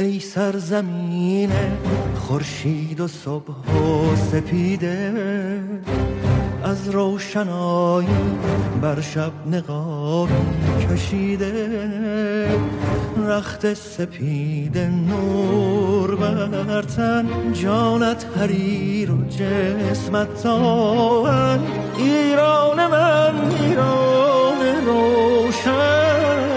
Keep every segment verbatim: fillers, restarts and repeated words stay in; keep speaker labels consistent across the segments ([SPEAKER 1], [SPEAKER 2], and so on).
[SPEAKER 1] ای سرزمین خورشید و صبح و سپیده، از روشنایی بر شب نقابی کشیده، رخت سپید نور بر تن، جانت حریر و جسمت تاون، ایران من ایران روشن.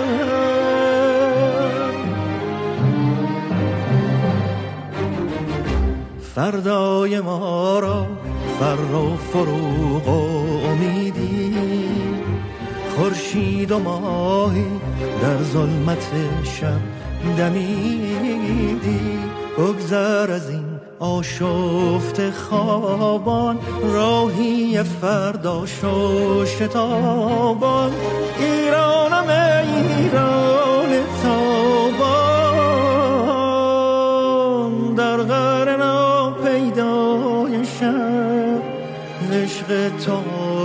[SPEAKER 1] فردای ما را فر و فروغ و امیدی، خورشید و ماهی در ظلمت شب دمیدی، بگذر از این آشفت خوابان، راهی فرداش و شتابان، ایرانم ایران تابان، در قرن پیدای شب عشق تو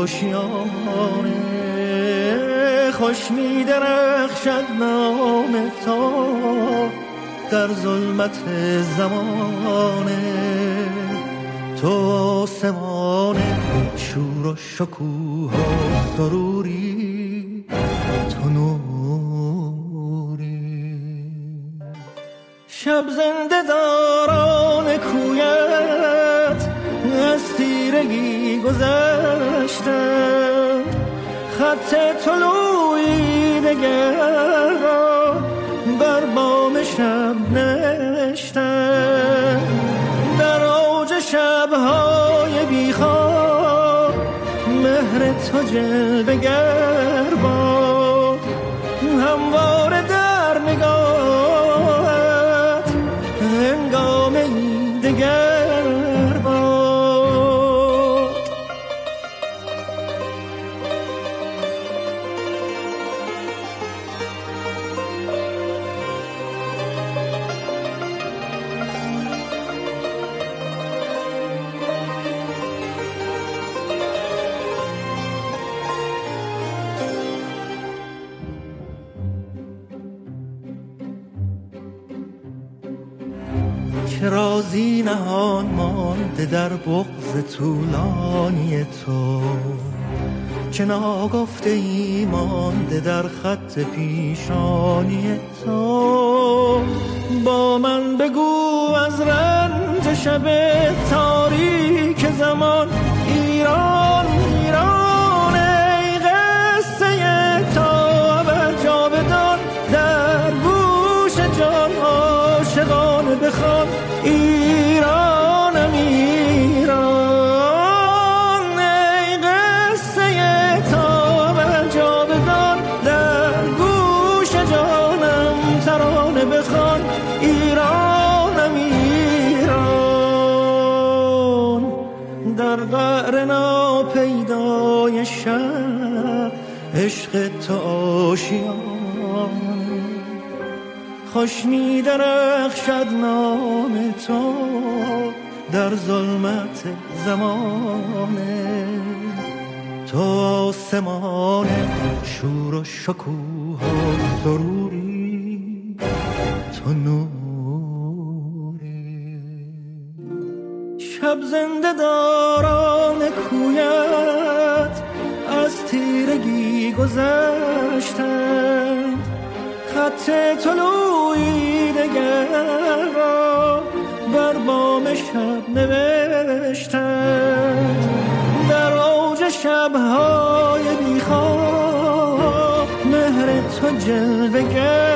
[SPEAKER 1] آشیانه، خوش می درخشد نام تو در ظلمت زمانه، تو آسمان شور و شکوه و سروری، تو نوری. شب زنده داران کویت از تیرگی گذشتند، خط طلوعی دگر را بر بام شب نوشتند، در اوج شب‌های بیخواب مهر تو جلوه گر باد، همواره در نگاهت هنگام این دگر باد. که رازی نهان مانده در بغض طولانی تو، که ناگفته ای مانده در خط پیشانی تو، با من بگو از رنج شب تاریک زمان، ایران ایران ای قصه تا ابد جاودان، در گوش جان عاشقانه بخوان، ایرانم ایران ای قصه تا به جاودان، در گوش جانم ترانه بخوان، ایرانم ایران، در قعر ناپیدای شب عشق تو آشیان، خوش می درخشد نام تو در ظلمت زمانه، تو آسمان شور و شکوه و سروری، تو نوری. شب زنده داران کویت از تیرگی گذشتند، خط طلوعی دگر را بر بام شب نوشتند، در اوج شب‌های بیخواب مهر تو جلوه گر